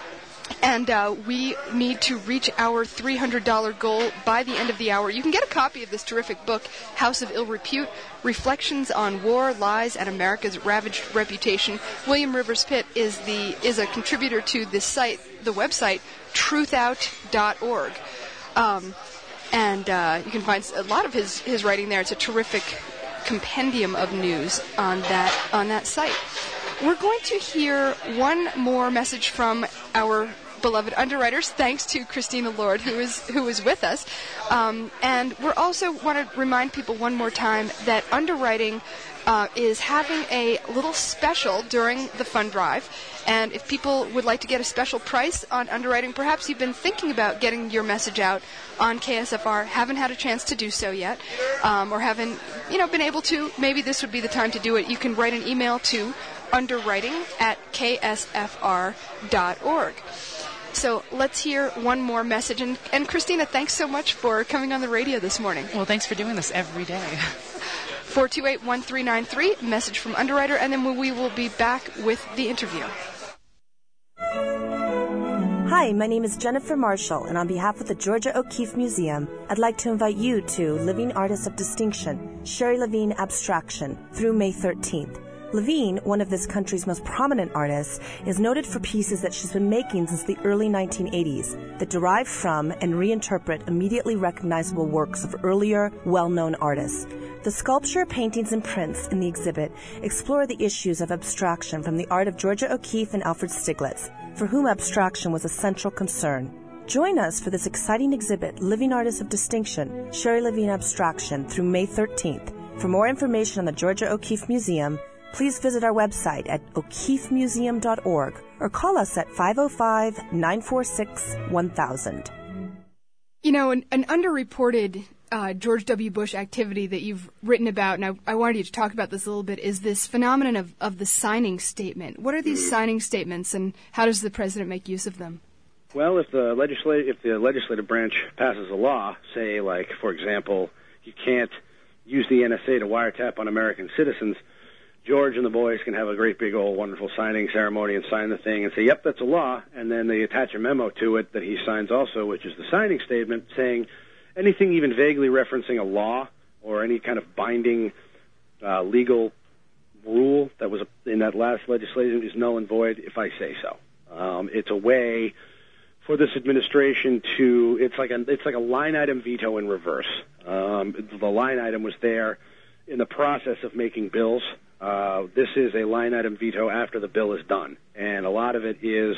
Speaker 1: And uh, we need to reach our three hundred dollars goal by the end of the hour. You can get a copy of this terrific book, House of Ill Repute, Reflections on War, Lies, and America's Ravaged Reputation. William Rivers Pitt is the is a contributor to this site, the website, truth out dot org. Um, and uh, you can find a lot of his, his writing there. It's a terrific compendium of news on that on that site. We're going to hear one more message from our beloved underwriters, thanks to Christina Lord, who is who is with us. Um, and we also want to remind people one more time that underwriting uh, is having a little special during the fund drive. And if people would like to get a special price on underwriting, perhaps you've been thinking about getting your message out on K S F R, haven't had a chance to do so yet, um, or haven't, you know, been able to, maybe this would be the time to do it. You can write an email to underwriting at K S F R dot org. So let's hear one more message. And, and Christina, thanks so much for coming on the radio this morning.
Speaker 5: Well, thanks for doing this every day.
Speaker 1: four two eight, one three nine three, message from Underwriter, and then we will be back with the interview.
Speaker 6: Hi, my name is Jennifer Marshall, and on behalf of the Georgia O'Keeffe Museum, I'd like to invite you to Living Artist of Distinction, Sherry Levine Abstraction, through May thirteenth. Levine, one of this country's most prominent artists, is noted for pieces that she's been making since the early nineteen eighties that derive from and reinterpret immediately recognizable works of earlier, well-known artists. The sculpture, paintings, and prints in the exhibit explore the issues of abstraction from the art of Georgia O'Keeffe and Alfred Stieglitz, for whom abstraction was a central concern. Join us for this exciting exhibit, Living Artists of Distinction, Sherry Levine Abstraction, through May thirteenth. For more information on the Georgia O'Keeffe Museum, please visit our website at o'keeffe museum dot org or call us at five oh five, nine four six, one thousand.
Speaker 1: You know, an, an underreported uh, George W. Bush activity that you've written about, and I, I wanted you to talk about this a little bit, is this phenomenon of, of the signing statement. What are these signing statements, and how does the president make use of them?
Speaker 3: Well, if the legislative if the legislative branch passes a law, say, like, for example, you can't use the N S A to wiretap on American citizens, George and the boys can have a great big old wonderful signing ceremony and sign the thing and say, yep, that's a law, and then they attach a memo to it that he signs also, which is the signing statement, saying anything even vaguely referencing a law or any kind of binding uh, legal rule that was in that last legislation is null and void if I say so. Um, it's a way for this administration to, it's like a, it's like a line item veto in reverse. Um, the line item was there in the process of making bills. Uh, this is a line item veto after the bill is done, and a lot of it is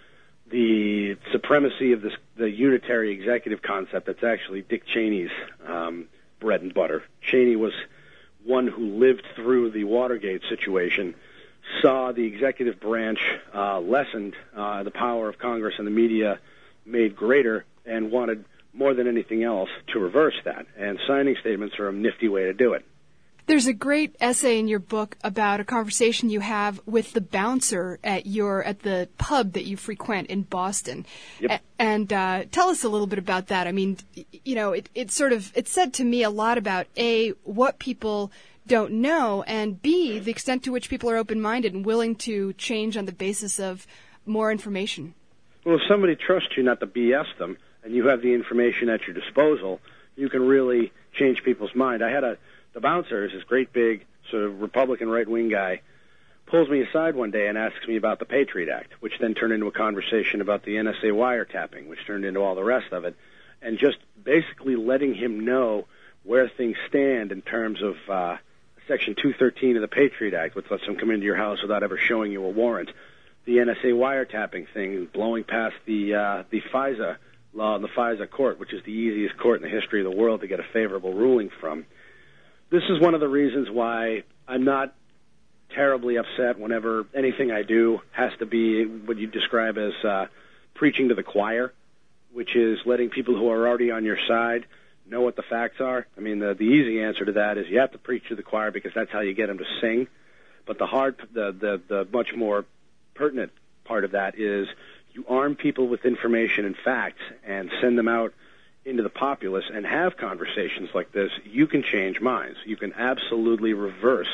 Speaker 3: the supremacy of this, the unitary executive concept that's actually Dick Cheney's um, bread and butter. Cheney was one who lived through the Watergate situation, saw the executive branch uh, lessened, uh, the power of Congress and the media made greater, and wanted more than anything else to reverse that, and signing statements are a nifty way to do it.
Speaker 1: There's a great essay in your book about a conversation you have with the bouncer at your at the pub that you frequent in Boston.
Speaker 3: Yep.
Speaker 1: A- and uh, tell us a little bit about that. I mean, you know, it, it sort of it said to me a lot about A, what people don't know, and B, the extent to which people are open-minded and willing to change on the basis of more information.
Speaker 3: Well, if somebody trusts you not to B S them, and you have the information at your disposal, you can really change people's mind. I had a The bouncer is this great big sort of Republican right-wing guy, pulls me aside one day and asks me about the Patriot Act, which then turned into a conversation about the N S A wiretapping, which turned into all the rest of it, and just basically letting him know where things stand in terms of uh, Section two thirteen of the Patriot Act, which lets them come into your house without ever showing you a warrant, the N S A wiretapping thing, blowing past the uh, the FISA law in the FISA court, which is the easiest court in the history of the world to get a favorable ruling from. This is one of the reasons why I'm not terribly upset whenever anything I do has to be what you describe as uh, preaching to the choir, which is letting people who are already on your side know what the facts are. I mean, the, the easy answer to that is you have to preach to the choir because that's how you get them to sing. But the hard, the, the, the much more pertinent part of that is you arm people with information and facts and send them out into the populace and have conversations like this. You can change minds. You can absolutely reverse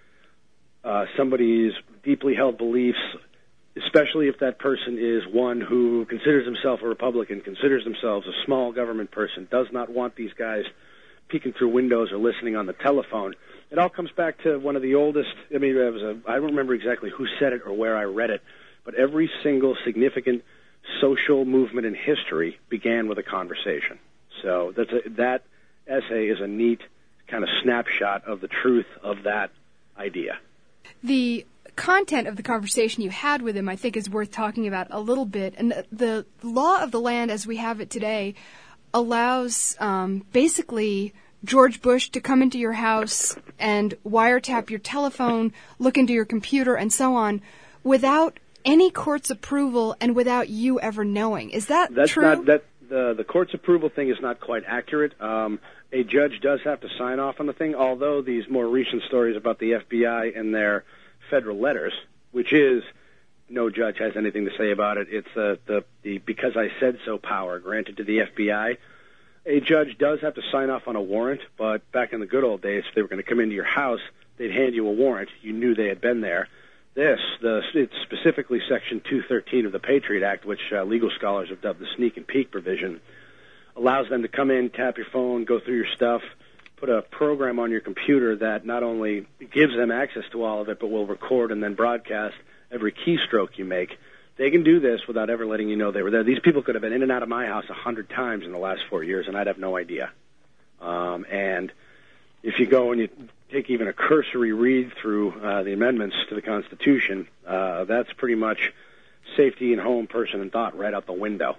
Speaker 3: uh, somebody's deeply held beliefs, especially if that person is one who considers himself a Republican, considers themselves a small government person, does not want these guys peeking through windows or listening on the telephone. It all comes back to one of the oldest, I mean, it was a, I don't remember exactly who said it or where I read it, but every single significant social movement in history began with a conversation. So that's a, that essay is a neat kind of snapshot of the truth of that idea.
Speaker 1: The content of the conversation you had with him, I think, is worth talking about a little bit. And the, the law of the land as we have it today allows um, basically George Bush to come into your house and wiretap your telephone, look into your computer, and so on, without any court's approval and without you ever knowing. Is that
Speaker 3: That's
Speaker 1: true?
Speaker 3: Not, that, the, the court's approval thing is not quite accurate. Um, a judge does have to sign off on the thing, although these more recent stories about the F B I and their federal letters, which is no judge has anything to say about it. It's uh, the, the because I said so power granted to the F B I. A judge does have to sign off on a warrant, but back in the good old days, if they were going to come into your house, they'd hand you a warrant. You knew they had been there. This, the, it's specifically Section two thirteen of the Patriot Act, which uh, legal scholars have dubbed the sneak and peek provision, allows them to come in, tap your phone, go through your stuff, put a program on your computer that not only gives them access to all of it, but will record and then broadcast every keystroke you make. They can do this without ever letting you know they were there. These people could have been in and out of my house a hundred times in the last four years, and I'd have no idea. Um, and if you go and you take even a cursory read through uh, the amendments to the Constitution, uh, that's pretty much safety and home, person, and thought right out the window.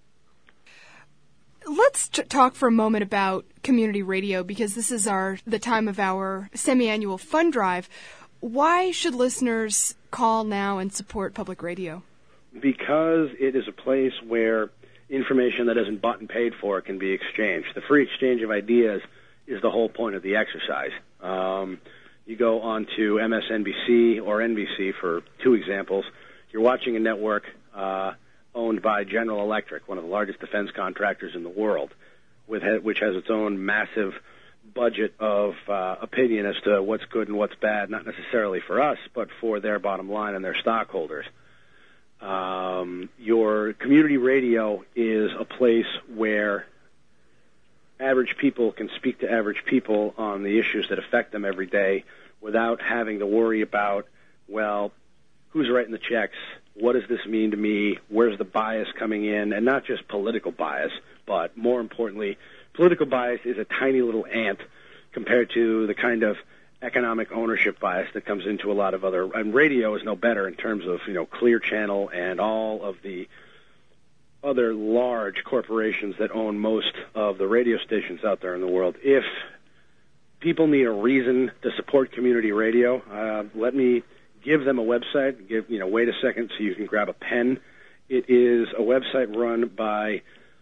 Speaker 1: Let's t- talk for a moment about community radio, because this is our the time of our semi-annual fund drive. Why should listeners call now and support public radio?
Speaker 3: Because it is a place where information that isn't bought and paid for can be exchanged. The free exchange of ideas is the whole point of the exercise. Um, you go on to M S N B C or N B C for two examples. You're watching a network uh, owned by General Electric, one of the largest defense contractors in the world, with which has its own massive budget of uh, opinion as to what's good and what's bad, not necessarily for us, but for their bottom line and their stockholders. Um, your community radio is a place where average people can speak to average people on the issues that affect them every day without having to worry about, well, who's writing the checks? What does this mean to me? Where's the bias coming in? And not just political bias, but more importantly, political bias is a tiny little ant compared to the kind of economic ownership bias that comes into a lot of other, and radio is no better in terms of, you know, Clear Channel and all of the other large corporations that own most of the radio stations out there in the world. If people need a reason to support community radio, uh, let me give them a website. Give, you know, wait a second so you can grab a pen. It is a website run by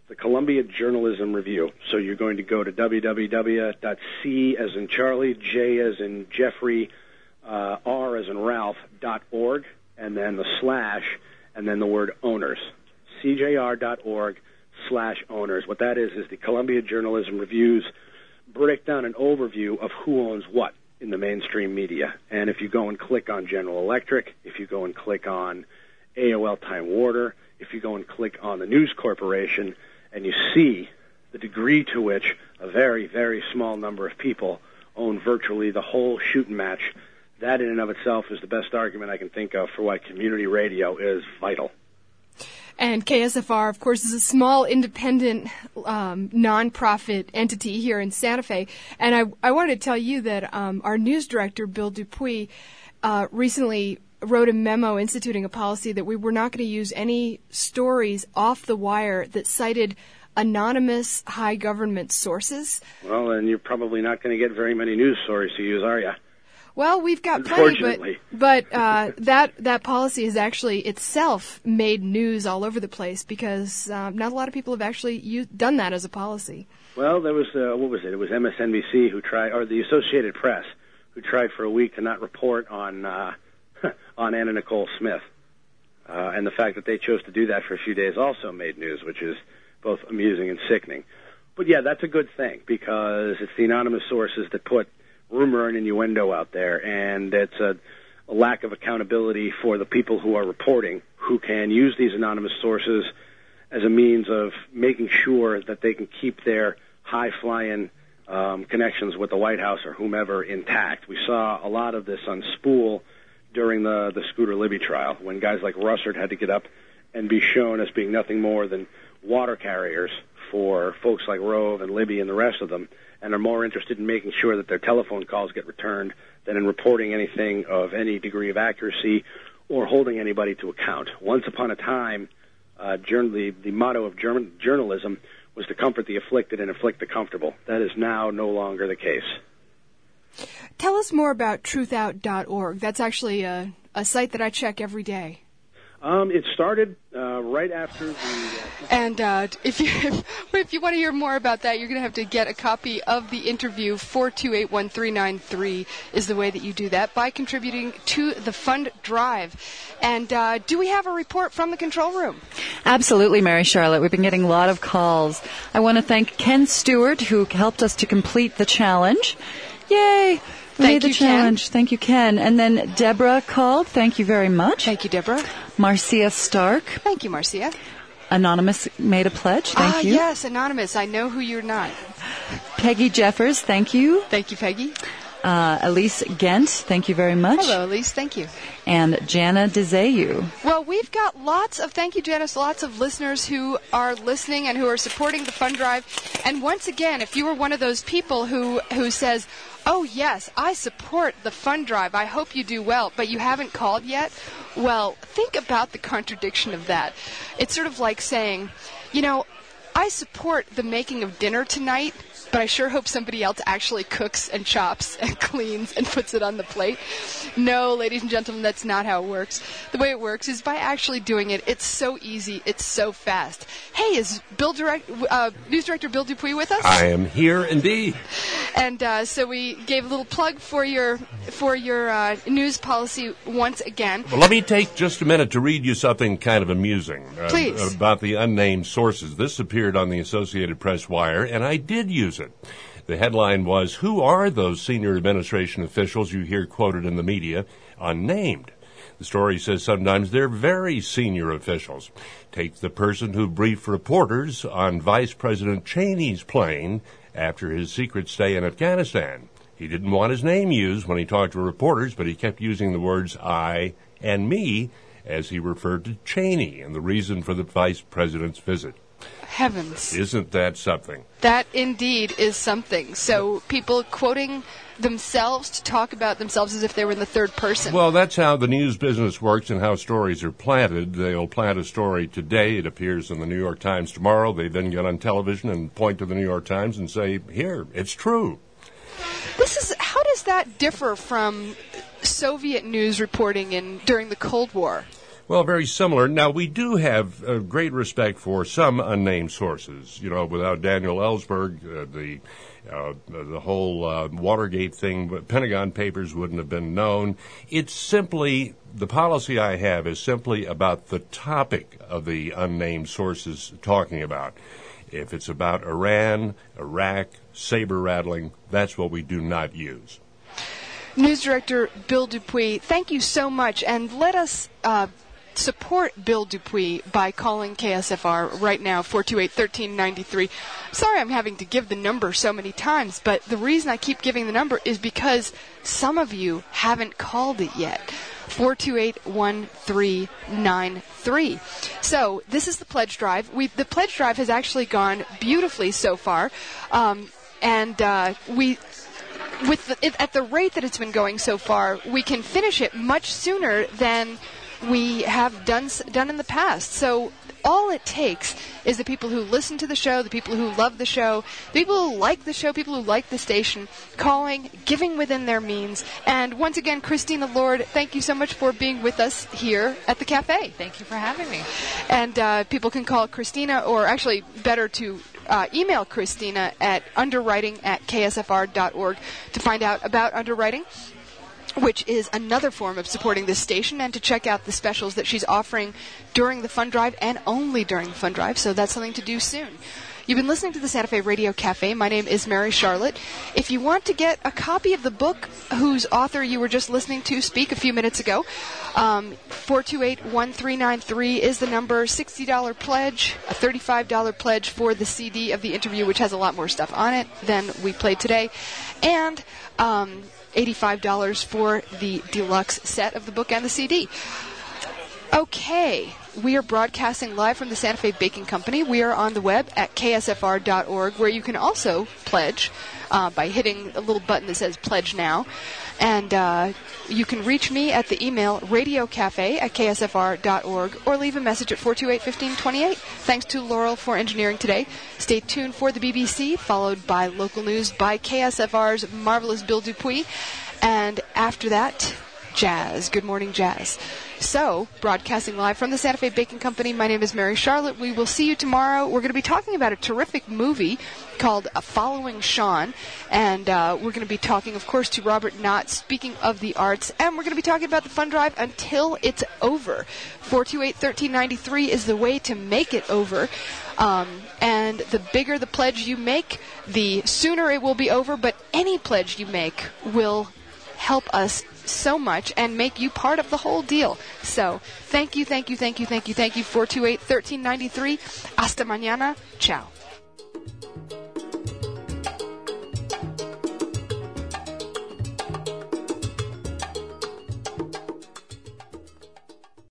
Speaker 3: the Columbia Journalism Review. So you're going to go to w w w dot c as in Charlie, J as in Jeffrey, uh, R as in Ralph, dot org, and then the slash, and then the word owners. c j r dot org slash owners. What that is is the Columbia Journalism Review's breakdown and overview of who owns what in the mainstream media. And if you go and click on General Electric, if you go and click on A O L Time Warner, if you go and click on the News Corporation, and you see the degree to which a very, very small number of people own virtually the whole shooting match, that in and of itself is the best argument I can think of for why community radio is vital.
Speaker 1: And K S F R, of course, is a small, independent, um, nonprofit entity here in Santa Fe. And I, I wanted to tell you that um, our news director, Bill Dupuy, uh, recently wrote a memo instituting a policy that we were not going to use any stories off the wire that cited anonymous high government sources.
Speaker 3: Well, then you're probably not going to get very many news stories to use, are you?
Speaker 1: Well, we've got plenty, but but uh, that that policy has actually itself made news all over the place because um, not a lot of people have actually used, done that as a policy.
Speaker 3: Well, there was uh, what was it? It was M S N B C who tried, or the Associated Press, who tried for a week to not report on uh, on Anna Nicole Smith, uh, and the fact that they chose to do that for a few days also made news, which is both amusing and sickening. But yeah, that's a good thing because it's the anonymous sources that put rumor and innuendo out there, and it's a, a lack of accountability for the people who are reporting, who can use these anonymous sources as a means of making sure that they can keep their high-flying um, connections with the White House or whomever intact. We saw a lot of this on Spool during the, the Scooter Libby trial, when guys like Russert had to get up and be shown as being nothing more than water carriers for folks like Rove and Libby and the rest of them, and are more interested in making sure that their telephone calls get returned than in reporting anything of any degree of accuracy or holding anybody to account. Once upon a time, uh, journal, the, the motto of German, journalism was to comfort the afflicted and afflict the comfortable. That is now no longer the case.
Speaker 1: Tell us more about truth out dot org. That's actually a, a site that I check every day.
Speaker 3: Um, it started uh, right after the... Uh,
Speaker 1: and uh, if you if, if you want to hear more about that, you're going to have to get a copy of the interview. four two eight one three nine three is the way that you do that, by contributing to the fund drive. And uh, do we have a report from the control room?
Speaker 4: Absolutely, Mary Charlotte. We've been getting a lot of calls. I want to thank Ken Stewart, who helped us to complete the challenge. Yay! We
Speaker 1: Thank
Speaker 4: made the
Speaker 1: you,
Speaker 4: challenge.
Speaker 1: Ken.
Speaker 4: Thank you, Ken. And then Deborah called. Thank you very much.
Speaker 1: Thank you, Deborah.
Speaker 4: Marcia Stark.
Speaker 1: Thank you, Marcia.
Speaker 4: Anonymous made a pledge. Thank
Speaker 1: ah,
Speaker 4: you.
Speaker 1: Yes, Anonymous. I know who you're not.
Speaker 4: Peggy Jeffers. Thank you.
Speaker 1: Thank you, Peggy.
Speaker 4: Uh, Elise Gent. Thank you very much.
Speaker 1: Hello, Elise. Thank you.
Speaker 4: And Jana DeZayu.
Speaker 1: Well, we've got lots of, thank you, Janice, lots of listeners who are listening and who are supporting the fund drive. And once again, if you were one of those people who, who says, oh, yes, I support the fund drive, I hope you do well, but you haven't called yet, well, think about the contradiction of that. It's sort of like saying, you know, I support the making of dinner tonight, but I sure hope somebody else actually cooks and chops and cleans and puts it on the plate. No, ladies and gentlemen, that's not how it works. The way it works is by actually doing it. It's so easy. It's so fast. Hey, is Bill direct, uh, News Director Bill Dupuy with us?
Speaker 2: I am here indeed.
Speaker 1: And uh, so we gave a little plug for your for your uh, news policy once again.
Speaker 2: Well, let me take just a minute to read you something kind of amusing uh,
Speaker 1: Please.
Speaker 2: about the unnamed sources. This appeared on the Associated Press wire, and I did use it. The headline was, "Who are those senior administration officials you hear quoted in the media, unnamed?" The story says sometimes they're very senior officials. Take the person who briefed reporters on Vice President Cheney's plane after his secret stay in Afghanistan. He didn't want his name used when he talked to reporters, but he kept using the words I and me as he referred to Cheney and the reason for the Vice President's visit.
Speaker 1: Heavens.
Speaker 2: Isn't that something?
Speaker 1: That indeed is something. So people quoting themselves to talk about themselves as if they were in the third person.
Speaker 2: Well, that's how the news business works and how stories are planted. They'll plant a story today. It appears in the New York Times tomorrow. They then get on television and point to the New York Times and say, here, it's true.
Speaker 1: This is, how does that differ from Soviet news reporting in during the Cold War?
Speaker 2: Well, very similar. Now, we do have uh, great respect for some unnamed sources. You know, without Daniel Ellsberg, uh, the uh, the whole uh, Watergate thing, Pentagon Papers wouldn't have been known. It's simply, the policy I have is simply about the topic of the unnamed sources talking about. If it's about Iran, Iraq, saber-rattling, that's what we do not use.
Speaker 1: News Director Bill Dupuy, thank you so much, and let us uh, support Bill Dupuy by calling K S F R right now, four two eight, one three nine three. Sorry I'm having to give the number so many times, but the reason I keep giving the number is because some of you haven't called it yet. four two eight, one three nine three. So this is the pledge drive. We the pledge drive has actually gone beautifully so far, um, and uh, we. With the, at the rate that it's been going so far, we can finish it much sooner than we have done done in the past. So all it takes is the people who listen to the show, the people who love the show, the people who like the show, people who like the station, calling, giving within their means. And once again, Christina Lord, thank you so much for being with us here at the cafe.
Speaker 5: Thank you for having me.
Speaker 1: And uh, people can call Christina, or actually better to uh, email Christina at underwriting at k s f r dot org to find out about underwriting, which is another form of supporting this station, and to check out the specials that she's offering during the fund drive and only during the fund drive, so that's something to do soon. You've been listening to the Santa Fe Radio Cafe. My name is Mary Charlotte. If you want to get a copy of the book whose author you were just listening to speak a few minutes ago, um, four two eight, one three nine three is the number, sixty dollars pledge, a thirty-five dollars pledge for the C D of the interview, which has a lot more stuff on it than we played today, and um, eighty-five dollars for the deluxe set of the book and the C D. Okay, we are broadcasting live from the Santa Fe Baking Company. We are on the web at k s f r dot org, where you can also pledge uh, by hitting a little button that says Pledge Now. And uh, you can reach me at the email radiocafe at k s f r dot org, or leave a message at four two eight, one five two eight. Thanks to Laurel for engineering today. Stay tuned for the B B C, followed by local news by K S F R's marvelous Bill Dupuy. And after that, jazz. Good morning, jazz. So, broadcasting live from the Santa Fe Baking Company, my name is Mary Charlotte. We will see you tomorrow. We're going to be talking about a terrific movie called Following Sean, and uh, we're going to be talking, of course, to Robert Knott, speaking of the arts, and we're going to be talking about the fund drive until it's over. four two eight, one three nine three is the way to make it over, um, and the bigger the pledge you make, the sooner it will be over, but any pledge you make will help us so much and make you part of the whole deal. So, thank you, thank you, thank you, thank you, thank you. four two eight, one three nine three. Hasta mañana. Ciao.